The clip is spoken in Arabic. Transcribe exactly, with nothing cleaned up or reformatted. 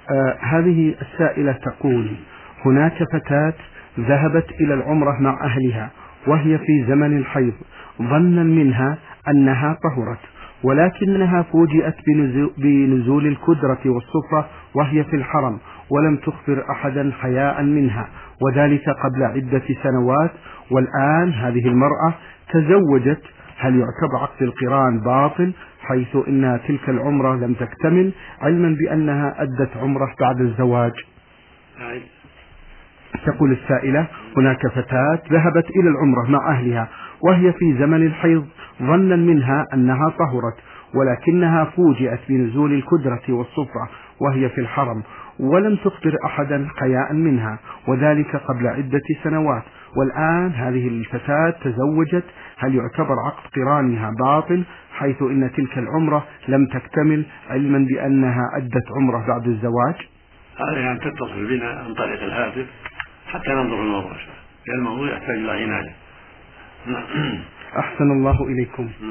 آه هذه السائلة تقول: هناك فتاة ذهبت إلى العمرة مع أهلها وهي في زمن الحيض ظنا منها أنها طهرت، ولكنها فوجئت بنزول الكدرة والصفرة وهي في الحرم، ولم تخبر أحدا حياء منها، وذلك قبل عدة سنوات، والآن هذه المرأة تزوجت. هل يعتبر عقد القران باطل حيث إن تلك العمرة لم تكتمل، علما بأنها أدت عمرة بعد الزواج؟ تقول السائلة: هناك فتاة ذهبت إلى العمرة مع أهلها وهي في زمن الحيض ظنا منها أنها طهرت، ولكنها فوجئت بنزول الكدرة والصفرة وهي في الحرم، ولم تخبر أحدا حياء منها، وذلك قبل عدة سنوات، والآن هذه الفتاة تزوجت. هل يعتبر عقد قرانها باطل حيث إن تلك العمرة لم تكتمل، علما بأنها أدت عمرة بعد الزواج؟ عليها أن تتصل بنا عن طريق الهاتف حتى ننظر الموضوع، لأن الموضوع يحتاج إلى عناية. أحسن الله إليكم.